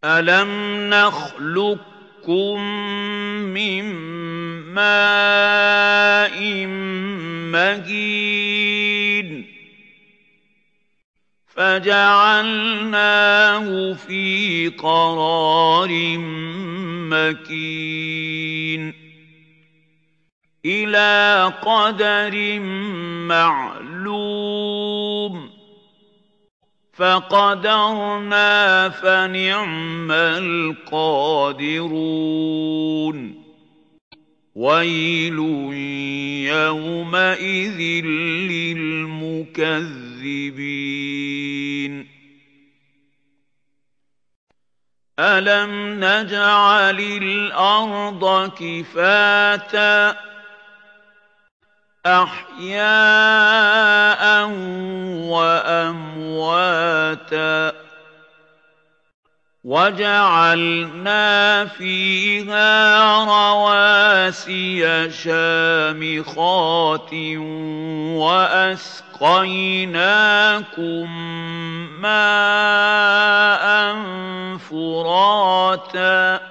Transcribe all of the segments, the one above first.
أَلَمْ نَخْلُقكُّم مِّن مَّاءٍ مَّهِينٍ فَجَعَلْنَاهُ فِي قَرَارٍ مَّكِينٍ إِلَىٰ قَدَرٍ مَّعْلُومٍ فَقَدَرْنَا فَنِعْمَ الْقَادِرُونَ وَيْلٌ يَوْمَئِذٍ لِّلْمُكَذِّبِينَ أَلَمْ نَجْعَلِ الْأَرْضَ كِفَاتًا أَحْيَاءً وَأَمْوَاتًا وَجَعَلْنَا فِيهَا رَوَاسِيَ شَامِخَاتٍ وَأَسْقَيْنَاكُم مَّاءً فُرَاتًا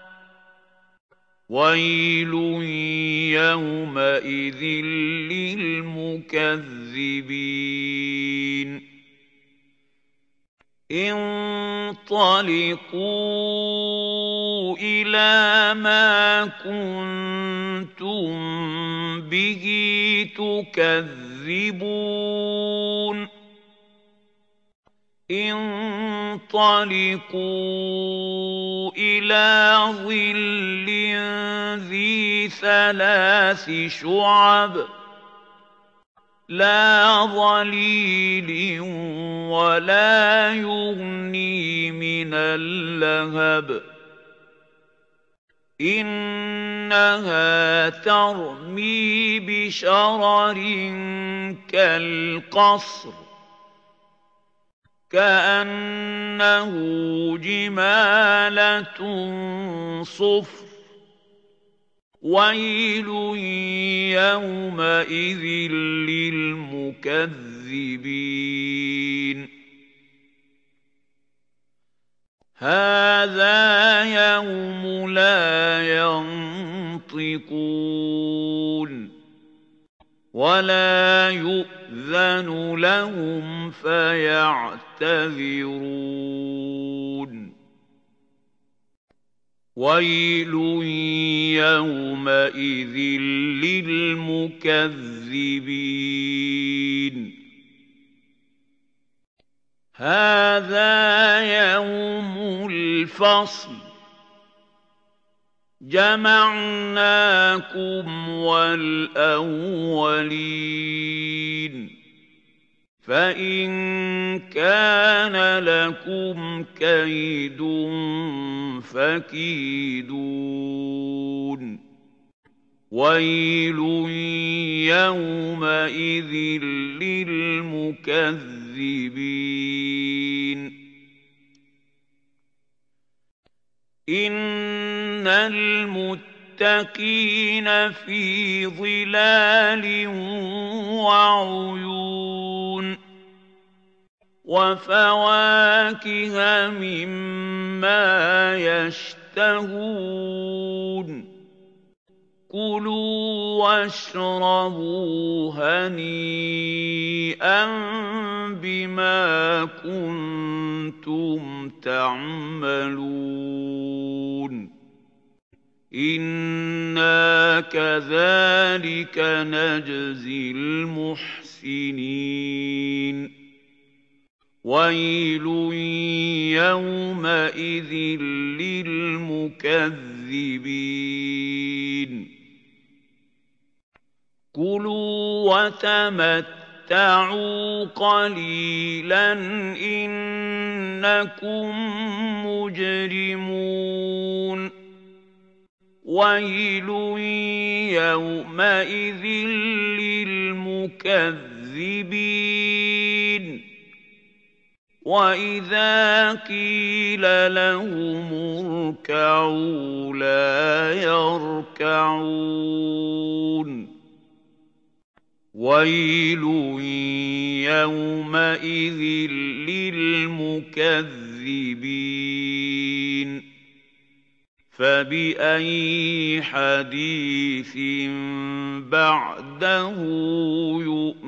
وَيْلٌ يَوْمَئِذٍ لِّلْمُكَذِّبِينَ انطَلِقُوا إِلَىٰ مَا كُنتُم بِهِ تُكَذِّبُونَ انطَلِقُوا إِلَىٰ ظِلٍّ ذِي ثَلَاثِ شُعَبٍ لَّا ظَلِيلٍ وَلَا يُغْنِي مِنَ اللَّهَبِ إِنَّهَا تَرْمِي بِشَرَرٍ كَالْقَصْرِ كَأَنَّهُ جِمَالَتٌ صُفْرٌ وَيْلٌ يَوْمَئِذٍ لِّلْمُكَذِّبِينَ هَٰذَا يَوْمُ لَا يَنطِقُونَ وَلَا يُؤْذَنُ لَهُمْ فَيَعْتَذِرُونَ وَيْلٌ يَوْمَئِذٍ لِّلْمُكَذِّبِينَ هَٰذَا يَوْمُ الْفَصْلِ جَمَعْنَاكُمْ وَالْأَوَّلِينَ فَإِن كَانَ لَكُمْ كَيْدٌ فَكِيدُونِ وَيْلٌ يَوْمَئِذٍ لِّلْمُكَذِّبِينَ إِنَّ الْمُتَّقِينَ فِي ظِلَالٍ وَعُيُونٍ وَفَوَاكِهَ مِمَّا يَشْتَهُونَ كُلُوا وَاشْرَبُوا هَنِيئًا بِمَا كُنتُمْ تَعْمَلُونَ إِنَّا كَذَٰلِكَ نَجْزِي الْمُحْسِنِينَ وَيْلٌ يَوْمَئِذٍ لِّلْمُكَذِّبِينَ كُلُوا وَتَمَتَّعُوا قَلِيلًا إِنَّكُم مُّجْرِمُونَ وَيْلٌ يَوْمَئِذٍ لِّلْمُكَذِّبِينَ وَإِذَا قِيلَ لَهُمُ ارْكَعُوا لَا يَرْكَعُونَ وَيْلٌ يَوْمَئِذٍ لِّلْمُكَذِّبِينَ فَبِأَيِّ حَدِيثٍ بَعْدَهُ